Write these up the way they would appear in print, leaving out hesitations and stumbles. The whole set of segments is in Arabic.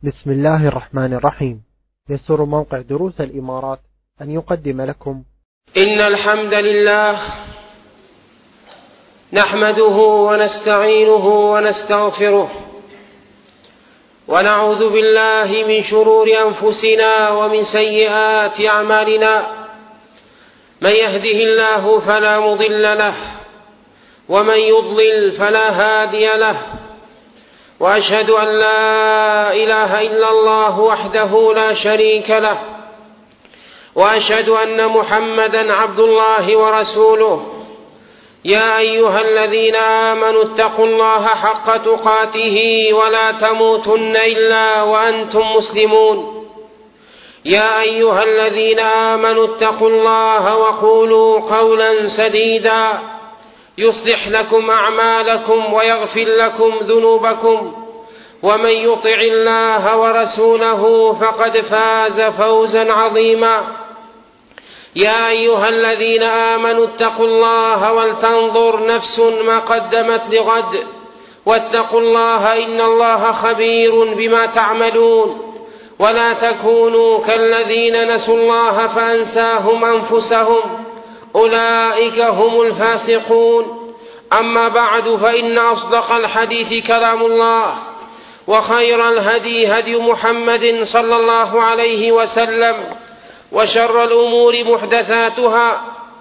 بسم الله الرحمن الرحيم. يسر موقع دروس الإمارات أن يقدم لكم إن الحمد لله نحمده ونستعينه ونستغفره ونعوذ بالله من شرور أنفسنا ومن سيئات أعمالنا. من يهده الله فلا مضل له ومن يضلل فلا هادي له، وأشهد أن لا إله إلا الله وحده لا شريك له، وأشهد أن محمدا عبد الله ورسوله. يا أيها الذين آمنوا اتقوا الله حق تقاته ولا تموتن إلا وأنتم مسلمون. يا أيها الذين آمنوا اتقوا الله وقولوا قولا سديدا يصلح لكم أعمالكم ويغفر لكم ذنوبكم، ومن يطع الله ورسوله فقد فاز فوزا عظيما. يا أيها الذين آمنوا اتقوا الله ولتنظر نفس ما قدمت لغد، واتقوا الله إن الله خبير بما تعملون. ولا تكونوا كالذين نسوا الله فأنساهم أنفسهم، أولئك هم الفاسقون. أما بعد، فإن أصدق الحديث كلام الله، وخير الهدي هدي محمد صلى الله عليه وسلم، وشر الأمور محدثاتها،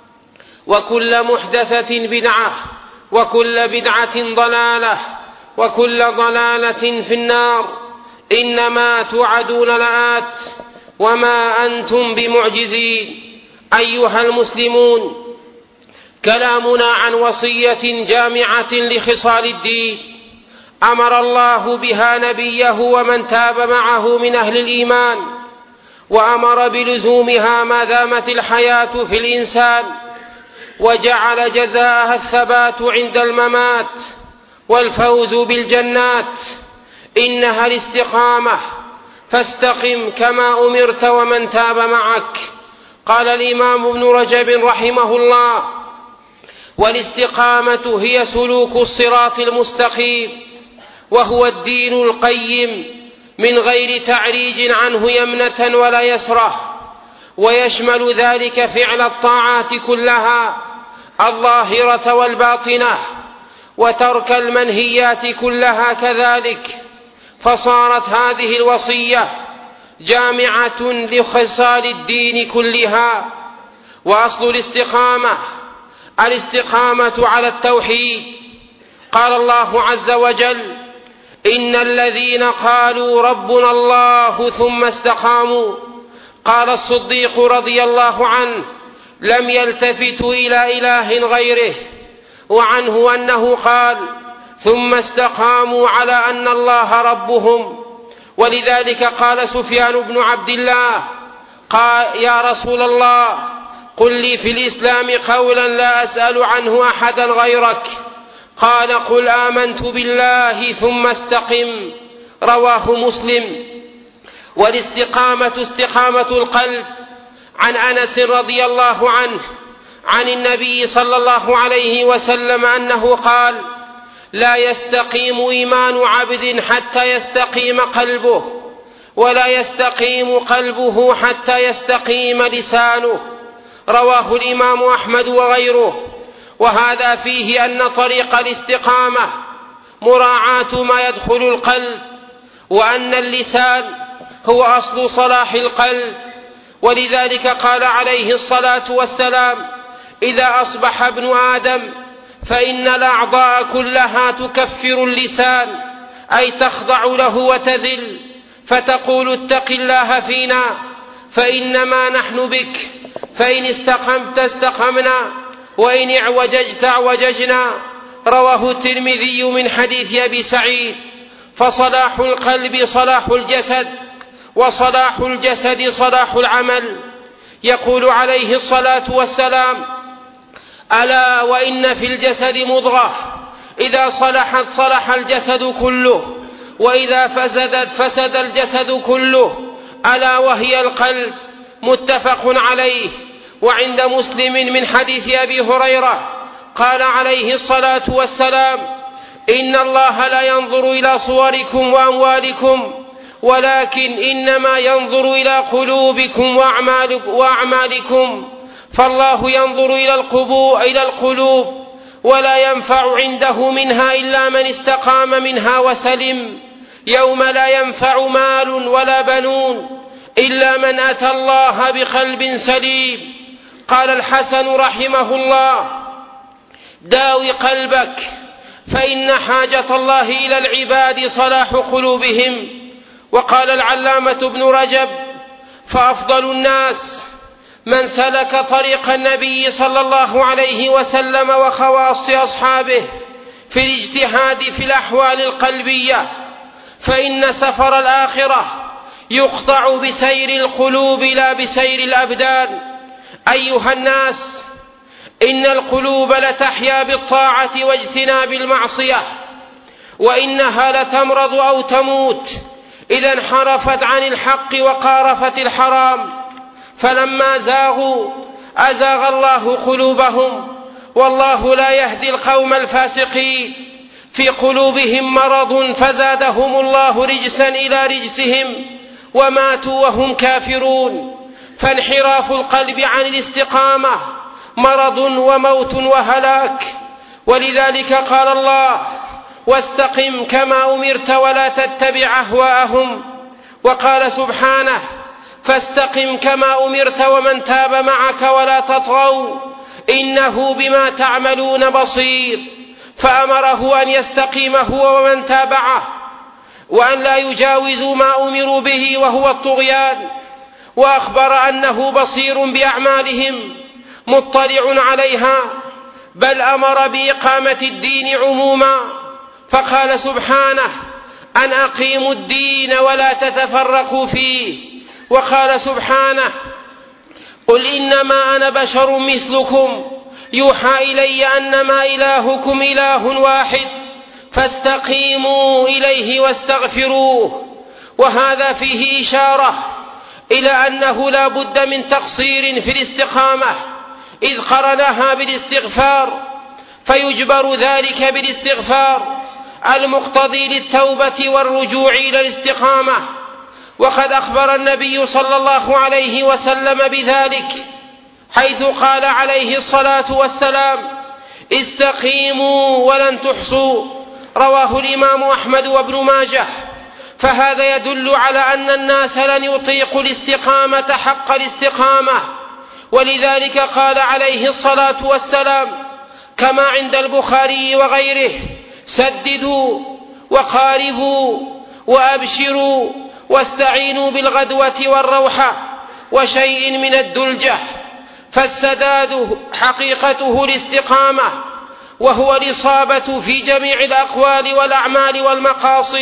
وكل محدثة بدعة، وكل بدعة ضلالة، وكل ضلالة في النار. إنما توعدون لآت وما أنتم بمعجزين. أيها المسلمون، كلامنا عن وصية جامعة لخصال الدين أمر الله بها نبيه ومن تاب معه من أهل الإيمان، وأمر بلزومها ما دامت الحياة في الإنسان، وجعل جزاءها الثبات عند الممات والفوز بالجنات. إنها الاستقامة، فاستقم كما أمرت ومن تاب معك. قال الإمام ابن رجب رحمه الله: والاستقامة هي سلوك الصراط المستقيم، وهو الدين القيم من غير تعريج عنه يمنة ولا يسرة، ويشمل ذلك فعل الطاعات كلها الظاهرة والباطنة، وترك المنهيات كلها كذلك. فصارت هذه الوصية جامعة لخصال الدين كلها. وأصل الاستقامة على التوحيد. قال الله عز وجل: إن الذين قالوا ربنا الله ثم استقاموا. قال الصديق رضي الله عنه: لم يلتفتوا إلى إله غيره. وعنه أنه قال: ثم استقاموا على أن الله ربهم. ولذلك قال سفيان بن عبد الله: قال: يا رسول الله، قل لي في الإسلام قولا لا أسأل عنه أحدا غيرك. قال: قل آمنت بالله ثم استقم. رواه مسلم. والاستقامة استقامة القلب. عن أنس رضي الله عنه عن النبي صلى الله عليه وسلم أنه قال: لا يستقيم إيمان عبد حتى يستقيم قلبه، ولا يستقيم قلبه حتى يستقيم لسانه. رواه الإمام أحمد وغيره. وهذا فيه أن طريق الاستقامة مراعاة ما يدخل القلب، وأن اللسان هو أصل صلاح القلب. ولذلك قال عليه الصلاة والسلام: إذا أصبح ابن آدم فإن الأعضاء كلها تكفر اللسان، أي تخضع له وتذل، فتقول: اتق الله فينا فإنما نحن بك، فإن استقمت استقمنا، وإن اعوججت اعوججنا. رواه الترمذي من حديث أبي سعيد. فصلاح القلب صلاح الجسد، وصلاح الجسد صلاح العمل. يقول عليه الصلاة والسلام: ألا وإن في الجسد مضغة إذا صلحت صلح الجسد كله، وإذا فسدت فسد الجسد كله، ألا وهي القلب. متفق عليه. وعند مسلم من حديث أبي هريرة قال عليه الصلاة والسلام: إن الله لا ينظر إلى صوركم وأموالكم ولكن إنما ينظر إلى قلوبكم وأعمالكم، فالله ينظر إلى القلوب، ولا ينفع عنده منها إلا من استقام منها وسلم، يوم لا ينفع مال ولا بنون إلا من أتى الله بقلب سليم. قال الحسن رحمه الله: داوي قلبك، فإن حاجة الله إلى العباد صلاح قلوبهم. وقال العلامة ابن رجب: فأفضل الناس من سلك طريق النبي صلى الله عليه وسلم وخواص أصحابه في الاجتهاد في الأحوال القلبية، فإن سفر الآخرة يقطع بسير القلوب لا بسير الأبدان. أيها الناس، إن القلوب لتحيا بالطاعة واجتناب المعصية، وإنها لتمرض أو تموت إذا انحرفت عن الحق وقارفت الحرام، فلما زاغوا أزاغ الله قلوبهم، والله لا يهدي القوم الفاسقين. في قلوبهم مرض فزادهم الله رجسا إلى رجسهم وماتوا وهم كافرون. فانحراف القلب عن الاستقامة مرض وموت وهلاك. ولذلك قال الله: واستقم كما أمرت ولا تتبع أهواءهم. وقال سبحانه: فاستقم كما أمرت ومن تاب معك ولا تطغوا إنه بما تعملون بصير. فأمره أن يستقيم هو ومن تابعه، وأن لا يجاوزوا ما أمروا به وهو الطغيان، وأخبر أنه بصير بأعمالهم مطلع عليها، بل أمر بإقامة الدين عموما، فقال سبحانه: أن أقيموا الدين ولا تتفرقوا فيه. وقال سبحانه: قل إنما أنا بشر مثلكم يوحى إلي أنما إلهكم إله واحد فاستقيموا إليه واستغفروه. وهذا فيه إشارة إلى أنه لا بد من تقصير في الاستقامة، إذ قرنها بالاستغفار، فيجبر ذلك بالاستغفار المقتضي للتوبة والرجوع إلى الاستقامة. وقد أخبر النبي صلى الله عليه وسلم بذلك، حيث قال عليه الصلاة والسلام: استقيموا ولن تحصوا. رواه الإمام أحمد وابن ماجه. فهذا يدل على أن الناس لن يطيقوا الاستقامة حق الاستقامة، ولذلك قال عليه الصلاة والسلام كما عند البخاري وغيره: سددوا وقاربوا وأبشروا واستعينوا بالغدوة والروحة وشيء من الدلجة. فالسداد حقيقته الاستقامة، وهو الإصابة في جميع الأقوال والأعمال والمقاصد،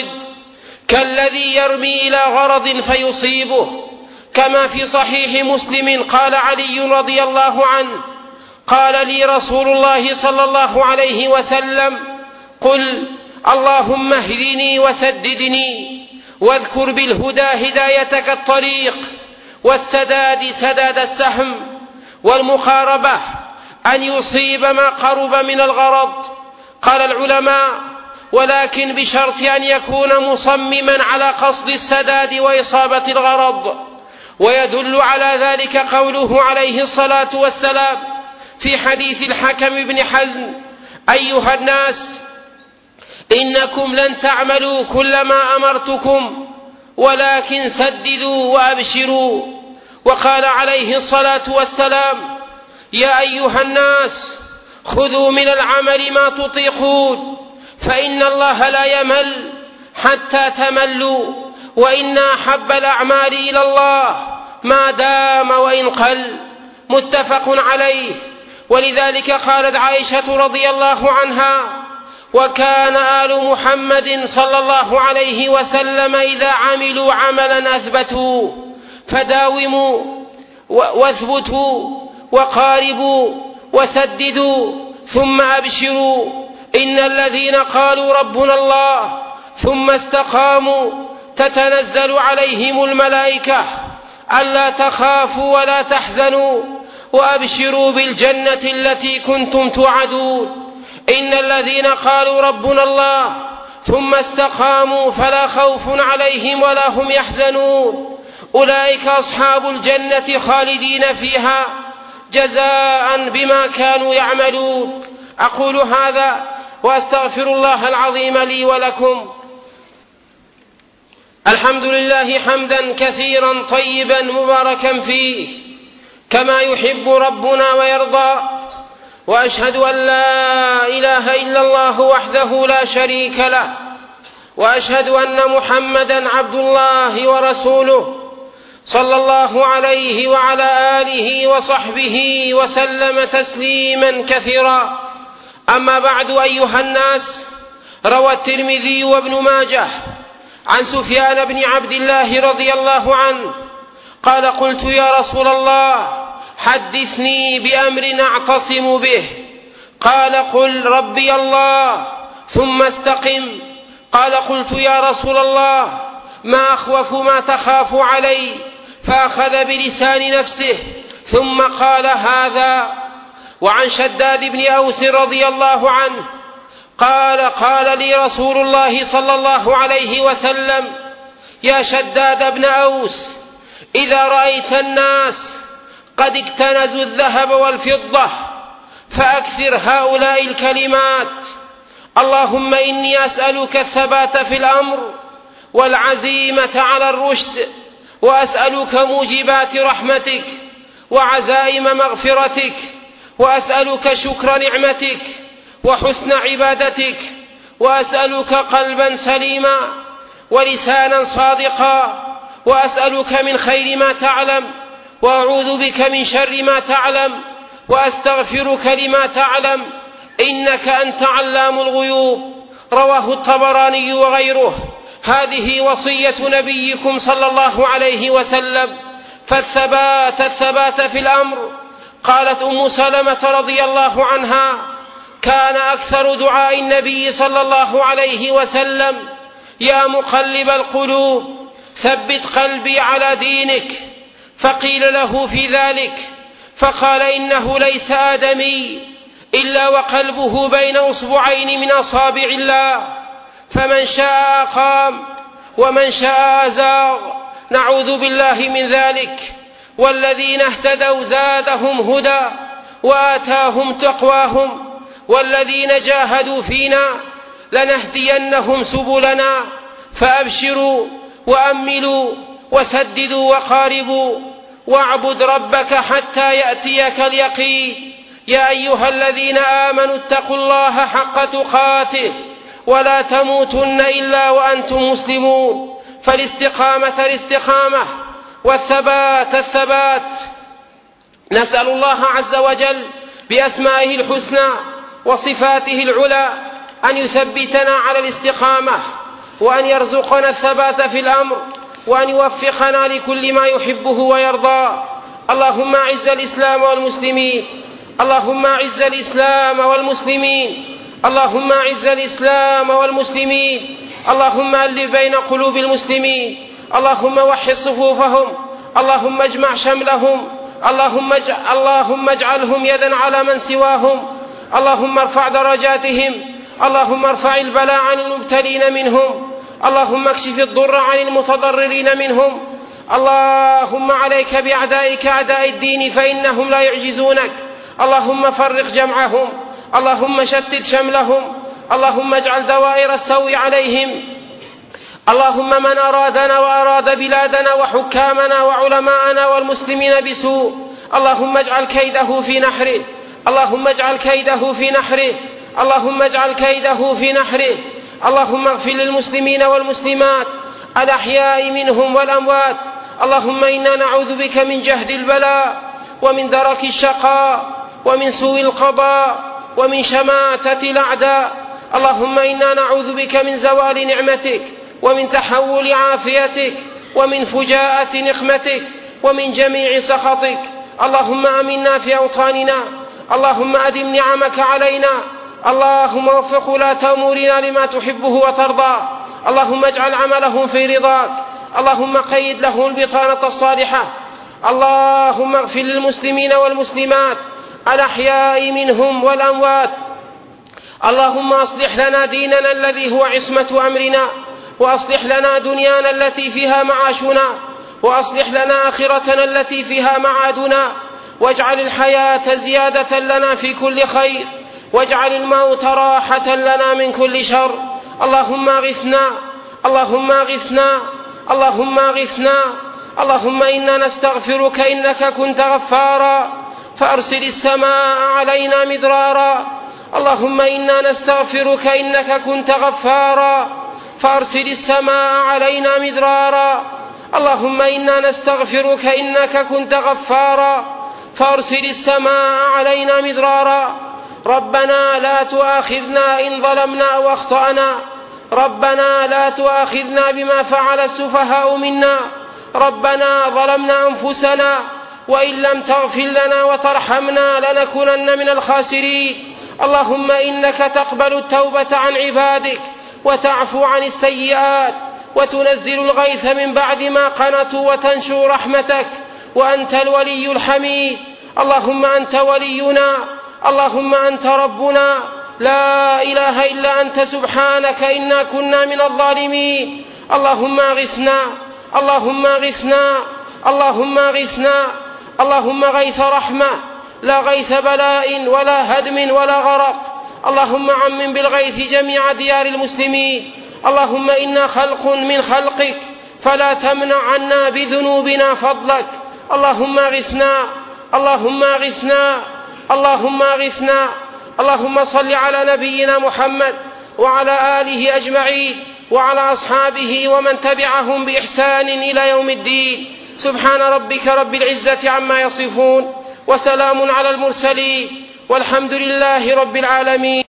كالذي يرمي إلى غرض فيصيبه، كما في صحيح مسلم قال علي رضي الله عنه: قال لي رسول الله صلى الله عليه وسلم: قل اللهم اهدني وسددني، واذكر بالهدى هدايتك الطريق، والسداد سداد السهم، والمقاربة أن يصيب ما قرب من الغرض. قال العلماء: ولكن بشرط أن يكون مصمما على قصد السداد وإصابة الغرض. ويدل على ذلك قوله عليه الصلاة والسلام في حديث الحكم بن حزم: أيها الناس، إنكم لن تعملوا كل ما أمرتكم، ولكن سددوا وأبشروا. وقال عليه الصلاة والسلام: يا أيها الناس، خذوا من العمل ما تطيقون، فإن الله لا يمل حتى تملوا، وإن أحب الأعمال إلى الله ما دام وإن قل. متفق عليه. ولذلك قالت عائشة رضي الله عنها: وكان آل محمد صلى الله عليه وسلم إذا عملوا عملا أثبتوا، فداوموا واثبتوا وقاربوا وسددوا ثم أبشروا. إن الذين قالوا ربنا الله ثم استقاموا تتنزل عليهم الملائكة ألا تخافوا ولا تحزنوا وأبشروا بالجنة التي كنتم توعدون. إن الذين قالوا ربنا الله ثم استقاموا فلا خوف عليهم ولا هم يحزنون أولئك أصحاب الجنة خالدين فيها جزاء بما كانوا يعملون. أقول هذا وأستغفر الله العظيم لي ولكم. الحمد لله حمدا كثيرا طيبا مباركا فيه كما يحب ربنا ويرضى، وأشهد أن لا إله إلا الله وحده لا شريك له، وأشهد أن محمدا عبد الله ورسوله صلى الله عليه وعلى آله وصحبه وسلم تسليما كثيرا. أما بعد أيها الناس، روى الترمذي وابن ماجه عن سفيان بن عبد الله رضي الله عنه قال: قلت يا رسول الله حدثني بأمر أعتصم به. قال: قل ربي الله ثم استقم. قال: قلت يا رسول الله ما أخوف ما تخاف علي؟ فأخذ بلسان نفسه ثم قال هذا. وعن شداد بن أوس رضي الله عنه قال لي رسول الله صلى الله عليه وسلم: يا شداد بن أوس، إذا رأيت الناس قد اكتنزوا الذهب والفضة فأكثر هؤلاء الكلمات: اللهم إني أسألك الثبات في الأمر والعزيمة على الرشد، وأسألك موجبات رحمتك وعزائم مغفرتك، وأسألك شكر نعمتك وحسن عبادتك، وأسألك قلبا سليما ولسانا صادقا، وأسألك من خير ما تعلم، وأعوذ بك من شر ما تعلم، وأستغفرك لما تعلم، إنك أنت علام الغيوب. رواه الطبراني وغيره. هذه وصية نبيكم صلى الله عليه وسلم، فالثبات في الأمر. قالت أم سلمة رضي الله عنها: كان أكثر دعاء النبي صلى الله عليه وسلم: يا مقلب القلوب ثبت قلبي على دينك. فقيل له في ذلك فقال: إنه ليس آدمي إلا وقلبه بين أصبعين من أصابع الله، فمن شاء أقام ومن شاء أزاغ، نعوذ بالله من ذلك. والذين اهتدوا زادهم هدى وآتاهم تقواهم، والذين جاهدوا فينا لنهدينهم سبلنا. فأبشروا وأملوا وسددوا وقاربوا، واعبد ربك حتى يأتيك اليقين. يا أيها الذين آمنوا اتقوا الله حق تقاته ولا تموتن إلا وأنتم مسلمون. فالاستقامة الاستقامة والثبات الثبات. نسأل الله عز وجل بأسمائه الحسنى وصفاته العلى أن يثبتنا على الاستقامة، وأن يرزقنا الثبات في الأمر، وأن يوفقنا لكل ما يحبه ويرضى. اللهم أعز الإسلام والمسلمين، اللهم أعز الإسلام والمسلمين، اللهم أعز الإسلام والمسلمين، اللهم ألف بين قلوب المسلمين، اللهم وحد صفوفهم، اللهم اجمع شملهم، اللهم اجعلهم يدا على من سواهم، اللهم ارفع درجاتهم، اللهم ارفع البلاء عن المبتلين منهم، اللهم اكشف الضر عن المتضررين منهم. اللهم عليك بأعدائك أعداء الدين فإنهم لا يعجزونك. اللهم فرق جمعهم، اللهم شتت شملهم، اللهم اجعل دوائر السوء عليهم. اللهم من أرادنا وأراد بلادنا وحكامنا وعلماءنا والمسلمين بسوء، اللهم اجعل كيده في نحره، اللهم اجعل كيده في نحره، اللهم اجعل كيده في نحره. اللهم اغفر للمسلمين والمسلمات الأحياء منهم والأموات. اللهم إنا نعوذ بك من جهد البلاء ومن درك الشقاء ومن سوء القضاء ومن شماتة الأعداء. اللهم إنا نعوذ بك من زوال نعمتك ومن تحول عافيتك ومن فجاءة نقمتك ومن جميع سخطك. اللهم آمنا في أوطاننا، اللهم أدم نعمك علينا، اللهم وفق ولاة أمورنا لما تحبه وترضى، اللهم اجعل عملهم في رضاك، اللهم قيد لهم البطانة الصالحة. اللهم اغفر للمسلمين والمسلمات الأحياء منهم والأموات. اللهم أصلح لنا ديننا الذي هو عصمة أمرنا، وأصلح لنا دنيانا التي فيها معاشنا، وأصلح لنا آخرتنا التي فيها معادنا، واجعل الحياة زيادة لنا في كل خير، واجعل الموت راحة لنا من كل شر. اللهم اغثنا، اللهم اغثنا، اللهم اغثنا. اللهم إنا نستغفرك إنك كنت غفارا فأرسل السماء علينا مدرارا. اللهم إنا نستغفرك إنك كنت غفارا فأرسل السماء علينا مدرارا. اللهم إنا نستغفرك إنك كنت غفارا فأرسل السماء علينا مدرارا. ربنا لا تؤاخذنا إن ظلمنا أو أخطأنا، ربنا لا تؤاخذنا بما فعل السفهاء منا، ربنا ظلمنا أنفسنا وإن لم تغفر لنا وترحمنا لنكونن من الخاسرين. اللهم إنك تقبل التوبة عن عبادك وتعفو عن السيئات وتنزل الغيث من بعد ما قنطوا وتنشر رحمتك، وأنت الولي الحميد. اللهم أنت ولينا، اللهم أنت ربنا، لا إله إلا أنت سبحانك إنا كنا من الظالمين. اللهم اغثنا، اللهم اغثنا، اللهم اغثنا. اللهم غيث رحمة لا غيث بلاء ولا هدم ولا غرق. اللهم عمم بالغيث جميع ديار المسلمين. اللهم إنا خلق من خلقك فلا تمنع عنا بذنوبنا فضلك. اللهم اغثنا، اللهم اغثنا، اللهم اغثنا. اللهم صل على نبينا محمد وعلى آله أجمعين وعلى أصحابه ومن تبعهم بإحسان إلى يوم الدين. سبحان ربك رب العزة عما يصفون، وسلام على المرسلين، والحمد لله رب العالمين.